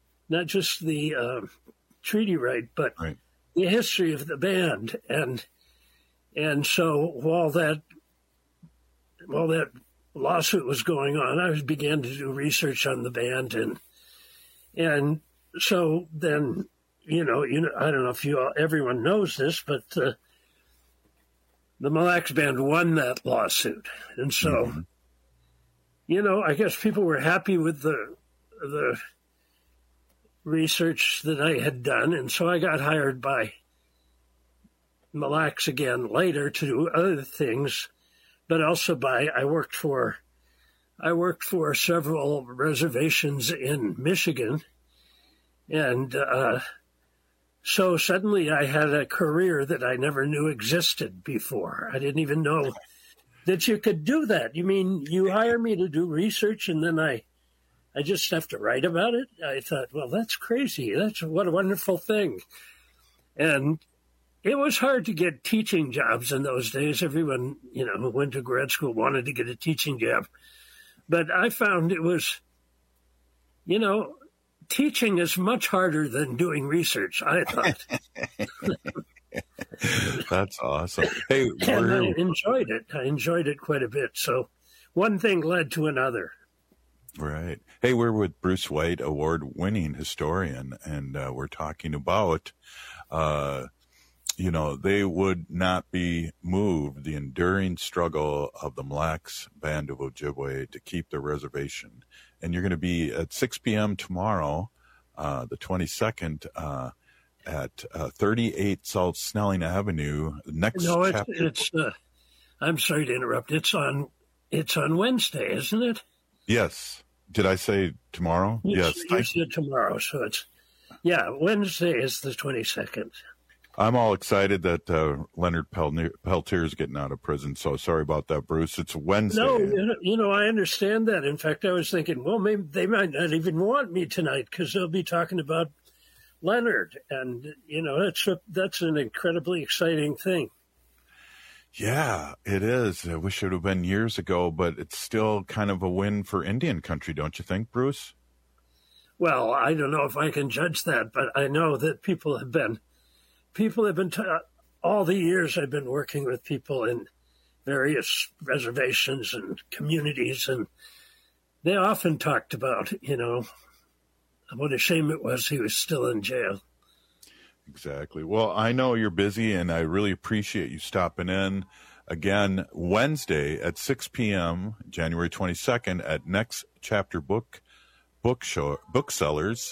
treaty right, but the history of the band. And so while that lawsuit was going on, I began to do research on the band, and so then I don't know if everyone knows this, but the Mille Lacs Band won that lawsuit, and so I guess people were happy with the research that I had done, and so I got hired by Mille Lacs again later to do other things, but also I worked for several reservations in Michigan, and so suddenly I had a career that I never knew existed before. I didn't even know that you could do that. You mean you hire me to do research and then I just have to write about it? I thought, well, that's crazy. What a wonderful thing. And it was hard to get teaching jobs in those days. Everyone, who went to grad school wanted to get a teaching job. But I found it was, teaching is much harder than doing research, I thought. That's awesome. Hey, and I enjoyed it. I enjoyed it quite a bit. So one thing led to another. Right. Hey, we're with Bruce White, award-winning historian, and we're talking about, they would not be moved, the enduring struggle of the Mille Lacs Band of Ojibwe to keep the reservation. And you're going to be at 6 p.m. tomorrow, the 22nd, at 38 South Snelling Avenue. I'm sorry to interrupt. It's on Wednesday, isn't it? Yes. Did I say tomorrow? Yes. You said tomorrow, so Wednesday is the 22nd. I'm all excited that Leonard Peltier is getting out of prison, so sorry about that, Bruce. It's Wednesday. No, I understand that. In fact, I was thinking, well, maybe they might not even want me tonight because they'll be talking about Leonard, and that's an incredibly exciting thing. Yeah, it is. I wish it would have been years ago, but it's still kind of a win for Indian country, don't you think, Bruce? Well, I don't know if I can judge that, but I know that people have been all the years I've been working with people in various reservations and communities, and they often talked about, what a shame it was he was still in jail. Exactly. Well, I know you're busy, and I really appreciate you stopping in. Again, Wednesday at 6 p.m., January 22nd, at Next Chapter Booksellers.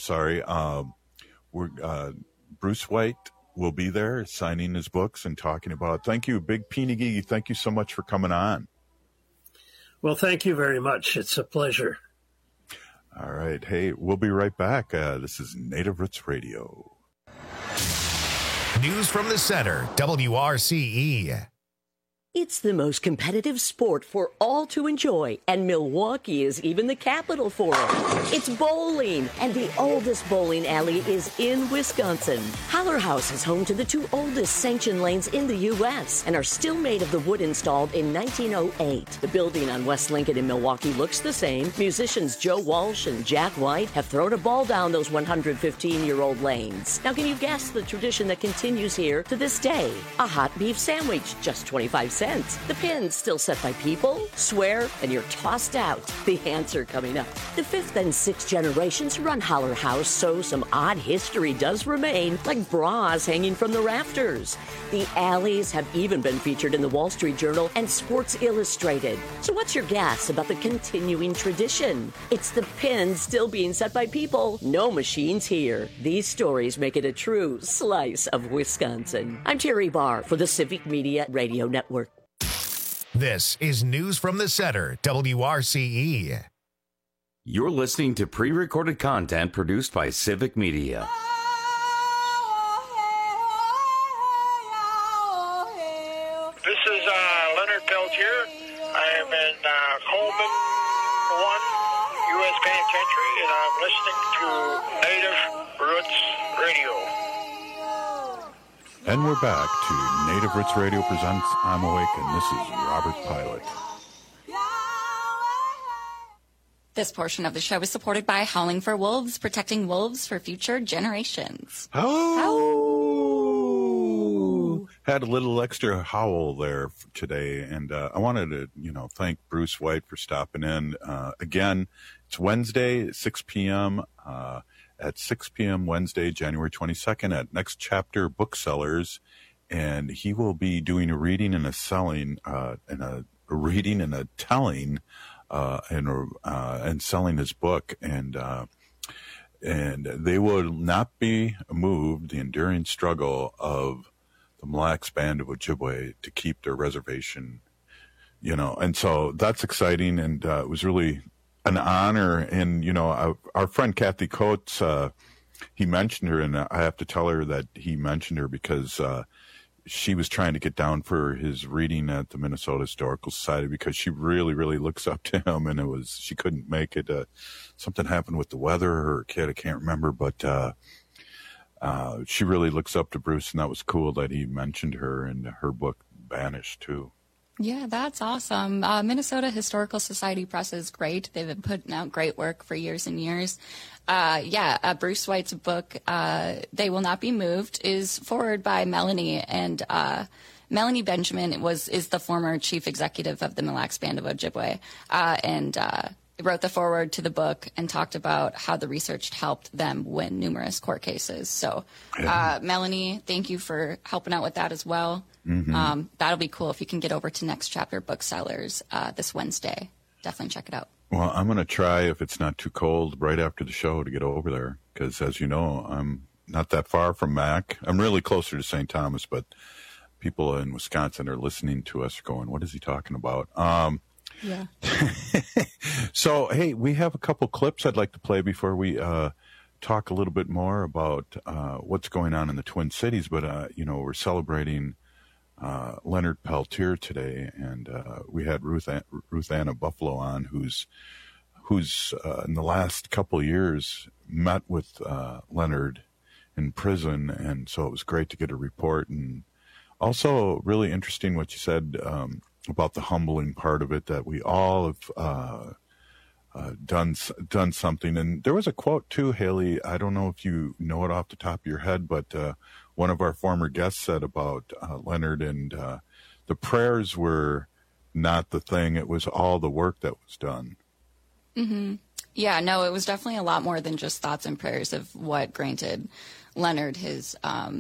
Bruce White will be there signing his books and talking about it. Thank you, Big Peenigee. Thank you so much for coming on. Well, thank you very much. It's a pleasure. All right. Hey, we'll be right back. This is Native Roots Radio. News from the Center, WRCE. It's the most competitive sport for all to enjoy, and Milwaukee is even the capital for it. It's bowling, and the oldest bowling alley is in Wisconsin. Holler House is home to the two oldest sanctioned lanes in the U.S. and are still made of the wood installed in 1908. The building on West Lincoln in Milwaukee looks the same. Musicians Joe Walsh and Jack White have thrown a ball down those 115-year-old lanes. Now, can you guess the tradition that continues here to this day? A hot beef sandwich, just 25 cents. The pin's still set by people, swear, and you're tossed out. The answer coming up. The fifth and sixth generations run Holler House, so some odd history does remain, like bras hanging from the rafters. The alleys have even been featured in the Wall Street Journal and Sports Illustrated. So what's your guess about the continuing tradition? It's the pin still being set by people, no machines here. These stories make it a true slice of Wisconsin. I'm Terry Barr for the Civic Media Radio Network. This is News from the Center, WRCE. You're listening to pre-recorded content produced by Civic Media. This is Leonard Peltier. I am in Coleman 1 U.S. Penitentiary, and I'm listening to Native Roots Radio. And we're back to Native Roots Radio presents I'm Awake, and this is Robert Pilot. This portion of the show is supported by Howling for Wolves, protecting wolves for future generations. Oh! Had a little extra howl there today, and I wanted to, thank Bruce White for stopping in. Again, it's Wednesday, 6 p.m., at 6 p.m. Wednesday, January 22nd at Next Chapter Booksellers, and he will be doing a reading and a telling and selling his book, and they will not be moved. The enduring struggle of the Mille Lacs Band of Ojibwe to keep their reservation, and so that's exciting, and it was really an honor. And our friend Kathy Coates, he mentioned her, and I have to tell her that he mentioned her because she was trying to get down for his reading at the Minnesota Historical Society because she really, really looks up to him, and she couldn't make it. Something happened with the weather, or her kid, I can't remember, but she really looks up to Bruce, and that was cool that he mentioned her and her book, Banished, too. Yeah, that's awesome. Minnesota Historical Society Press is great. They've been putting out great work for years and years. Bruce White's book, They Will Not Be Moved, is forwarded by Melanie, and Melanie Benjamin is the former chief executive of the Mille Lacs Band of Ojibwe, and wrote the foreword to the book and talked about how the research helped them win numerous court cases. So, Melanie, thank you for helping out with that as well. Mm-hmm. That'll be cool if you can get over to Next Chapter Booksellers this Wednesday. Definitely check it out. Well, I'm going to try, if it's not too cold, right after the show to get over there. Because, as you know, I'm not that far from Mac. I'm really closer to St. Thomas, but people in Wisconsin are listening to us going, what is he talking about? Yeah. So, hey, we have a couple clips I'd like to play before we talk a little bit more about what's going on in the Twin Cities. But, we're celebrating Leonard Peltier today, and we had Ruth Anna Buffalo on, who's in the last couple of years met with Leonard in prison, and so it was great to get a report. And also really interesting what you said about the humbling part of it, that we all have done something. And there was a quote too, Haley, I don't know if you know it off the top of your head, but one of our former guests said about Leonard, and the prayers were not the thing. It was all the work that was done. Mm-hmm. Yeah, no, it was definitely a lot more than just thoughts and prayers of what granted Leonard his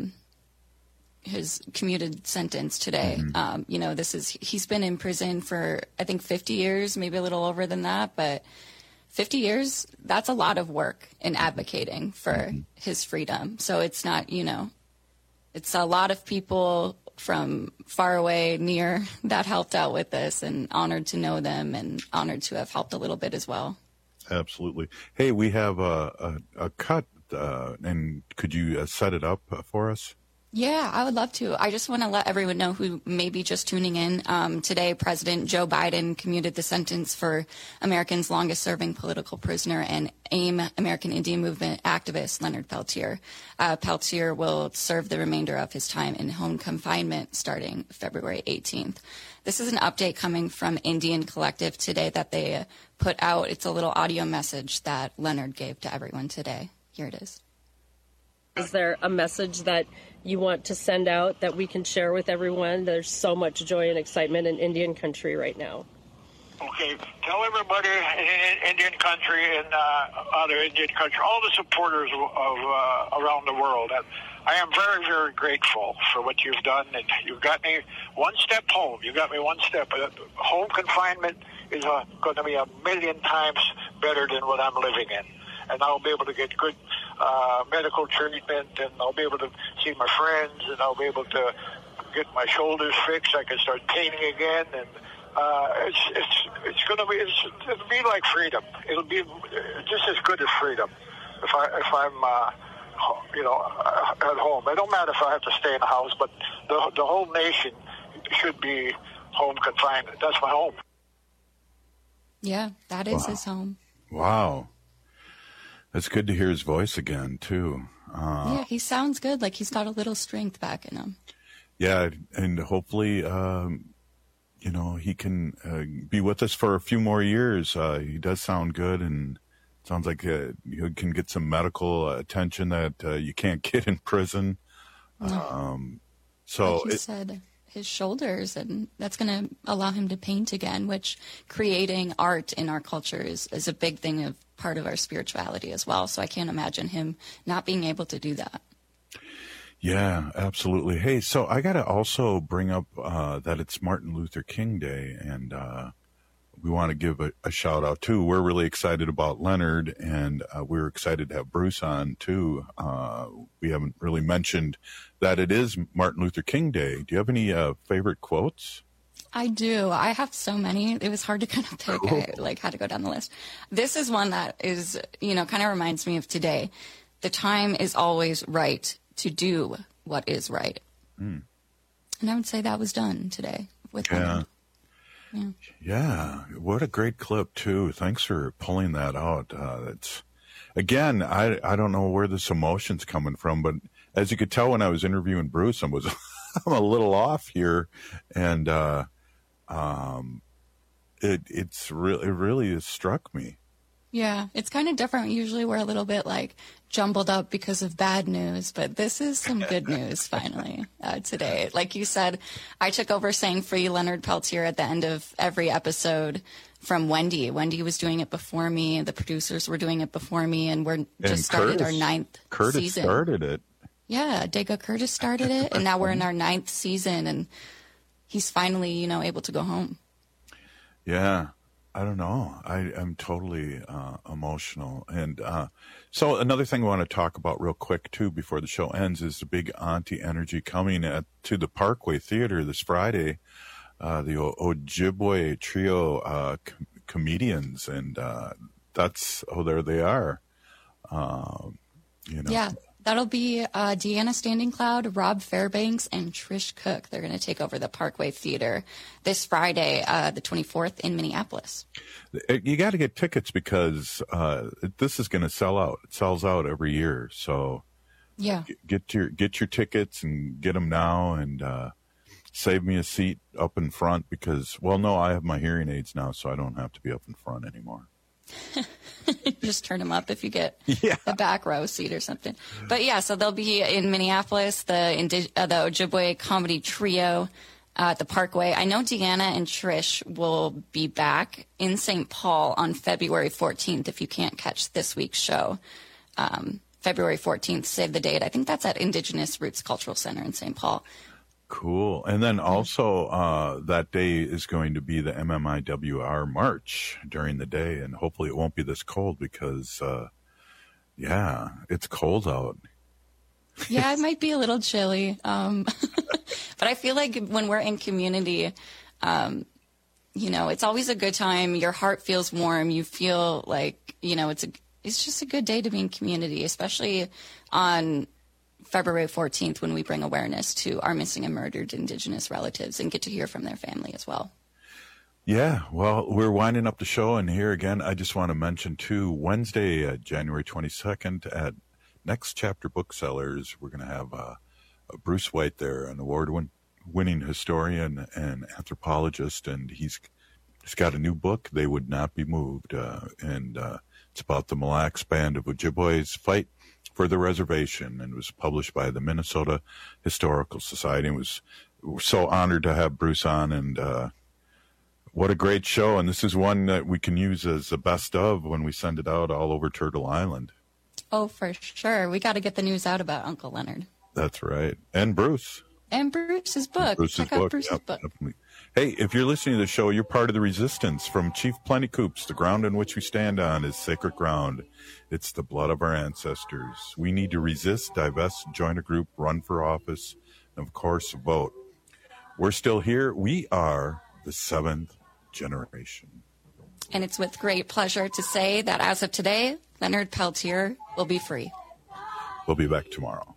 commuted sentence today. Mm-hmm. He's been in prison for, I think, 50 years, maybe a little over than that, but 50 years, that's a lot of work in advocating for his freedom. So it's not, it's a lot of people from far away, near, that helped out with this, and honored to know them and honored to have helped a little bit as well. Absolutely. Hey, we have a cut, and could you set it up for us? Yeah, I would love to. I just want to let everyone know who may be just tuning in. Today, President Joe Biden commuted the sentence for America's longest-serving political prisoner and AIM, American Indian Movement activist, Leonard Peltier. Peltier will serve the remainder of his time in home confinement starting February 18th. This is an update coming from Indian Collective today that they put out. It's a little audio message that Leonard gave to everyone today. Here it is. Is there a message that you want to send out that we can share with everyone? There's so much joy and excitement in Indian country right now. Okay, tell everybody in Indian country and other Indian country, all the supporters of around the world, that I am very, very grateful for what you've done, and you've got me one step home. You got me one step. Home confinement is going to be 1,000,000 times better than what I'm living in, and I'll be able to get good medical treatment, and I'll be able to see my friends, and I'll be able to get my shoulders fixed. I can start painting again, and it'll be like freedom. It'll be just as good as freedom if I'm at home. It don't matter if I have to stay in a house, but the whole nation should be home confinement. That's my home. Yeah, that is his home. Wow. It's good to hear his voice again, too. Yeah, he sounds good, like he's got a little strength back in him. Yeah, and hopefully, he can be with us for a few more years. He does sound good, and sounds like you can get some medical attention that you can't get in prison. No. Like you said, his shoulders, and that's going to allow him to paint again, which creating art in our culture is a big thing of part of our spirituality as well. So I can't imagine him not being able to do that. Yeah, absolutely. Hey, so I got to also bring up that it's Martin Luther King Day, and we want to give a shout out too. We're really excited about Leonard, and we're excited to have Bruce on too. We haven't really mentioned that it is Martin Luther King Day. Do you have any favorite quotes? I do. I have so many. It was hard to kind of pick. Cool. I had to go down the list. This is one that is, kind of reminds me of today. The time is always right to do what is right. And I would say that was done today with Leonard. Yeah. What a great clip too. Thanks for pulling that out. It's again, I don't know where this emotion's coming from, but as you could tell when I was interviewing Bruce, I'm a little off here, and it really has struck me. Yeah, it's kind of different. Usually we're a little bit jumbled up because of bad news, but this is some good news finally today. Like you said, I took over saying Free Leonard Peltier at the end of every episode from Wendy. Wendy was doing it before me. The producers were doing it before me, and started our 9th Curtis season. Started it. Yeah, Dago Curtis started it, and now we're in our 9th season, and he's finally, able to go home. Yeah. I don't know. I'm totally emotional. And so another thing I want to talk about real quick, too, before the show ends, is the big Auntie Energy coming to the Parkway Theater this Friday. The Ojibwe Trio comedians, and there they are. Yeah, that'll be Deanna Standing Cloud, Rob Fairbanks, and Trish Cook. They're going to take over the Parkway Theater this Friday, the 24th in Minneapolis. You got to get tickets because this is going to sell out. It sells out every year. So yeah, get your tickets and get them now, and save me a seat up in front because, I have my hearing aids now, so I don't have to be up in front anymore. Just turn them up if you get the back row seat or something. But yeah, so they'll be in Minneapolis, the Ojibwe Comedy Trio at the Parkway. I know Deanna and Trish will be back in St. Paul on February 14th if you can't catch this week's show. February 14th, save the date. I think that's at Indigenous Roots Cultural Center in St. Paul. Cool. And then also that day is going to be the MMIWR March during the day, and hopefully it won't be this cold because, it's cold out. Yeah, it might be a little chilly. But I feel like when we're in community, it's always a good time. Your heart feels warm. You feel like, it's just a good day to be in community, especially on February 14th when we bring awareness to our missing and murdered Indigenous relatives and get to hear from their family as well. Yeah, well, we're winding up the show, and here again, I just want to mention too, Wednesday, January 22nd at Next Chapter Booksellers, we're going to have Bruce White there, an award-winning historian and anthropologist, and he's got a new book, They Would Not Be Moved, and it's about the Mille Lacs Band of Ojibwe's fight for the reservation, and was published by the Minnesota Historical Society. We're so honored to have Bruce on, and what a great show. And this is one that we can use as the best of when we send it out all over Turtle Island. Oh, for sure. We got to get the news out about Uncle Leonard. That's right. And Bruce. And Bruce's book. Check out Bruce's book. Definitely. Hey, if you're listening to the show, you're part of the resistance. From Chief Plentycoops, the ground on which we stand on is sacred ground. It's the blood of our ancestors. We need to resist, divest, join a group, run for office, and of course, vote. We're still here. We are the 7th generation. And it's with great pleasure to say that as of today, Leonard Peltier will be free. We'll be back tomorrow.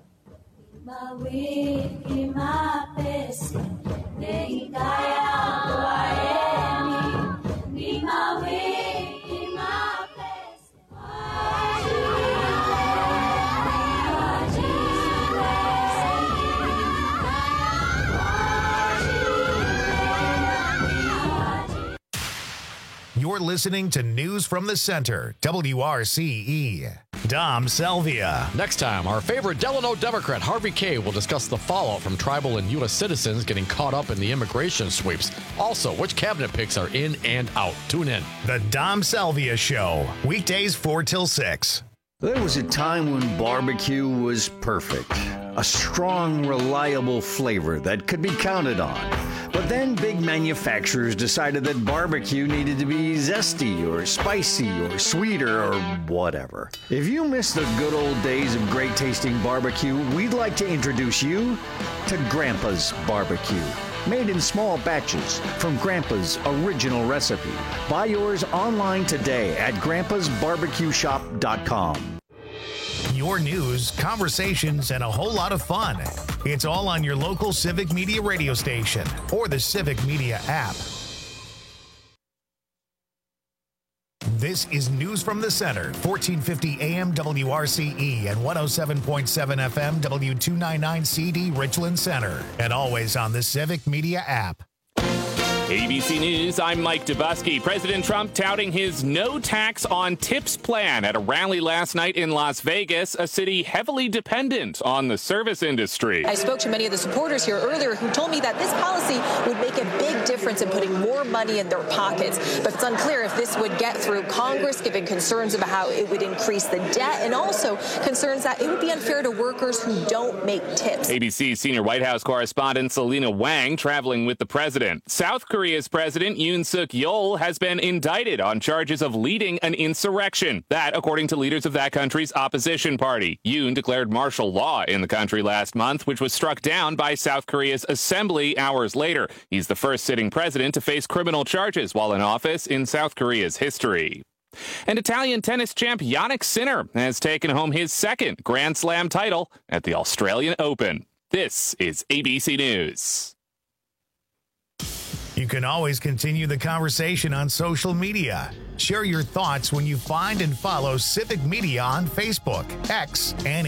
You're listening to News from the Center, WRCE. Dom Selvia. Next time, our favorite Delano Democrat, Harvey Kaye, will discuss the fallout from tribal and U.S. citizens getting caught up in the immigration sweeps. Also, which cabinet picks are in and out. Tune in. The Dom Selvia Show, weekdays 4 till 6. There was a time when barbecue was perfect. A strong, reliable flavor that could be counted on. But then big manufacturers decided that barbecue needed to be zesty or spicy or sweeter or whatever. If you miss the good old days of great tasting barbecue, we'd like to introduce you to Grandpa's Barbecue. Made in small batches from Grandpa's original recipe. Buy yours online today at grandpasbarbecueshop.com. Your news, conversations, and a whole lot of fun. It's all on your local Civic Media radio station or the Civic Media app. This is News from the Center, 1450 AM WRCE and 107.7 FM W299CD Richland Center, and always on the Civic Media app. ABC News, I'm Mike Dubusky. President Trump touting his no tax on tips plan at a rally last night in Las Vegas, a city heavily dependent on the service industry. I spoke to many of the supporters here earlier who told me that this policy would make a big difference in putting more money in their pockets. But it's unclear if this would get through Congress, given concerns about how it would increase the debt and also concerns that it would be unfair to workers who don't make tips. ABC senior White House correspondent Selena Wang traveling with the president. South Korea's President Yoon Suk Yeol has been indicted on charges of leading an insurrection. That, according to leaders of that country's opposition party. Yoon declared martial law in the country last month, which was struck down by South Korea's assembly hours later. He's the first sitting president to face criminal charges while in office in South Korea's history. And Italian tennis champ Jannik Sinner has taken home his second Grand Slam title at the Australian Open. This is ABC News. You can always continue the conversation on social media. Share your thoughts when you find and follow Civic Media on Facebook, X, and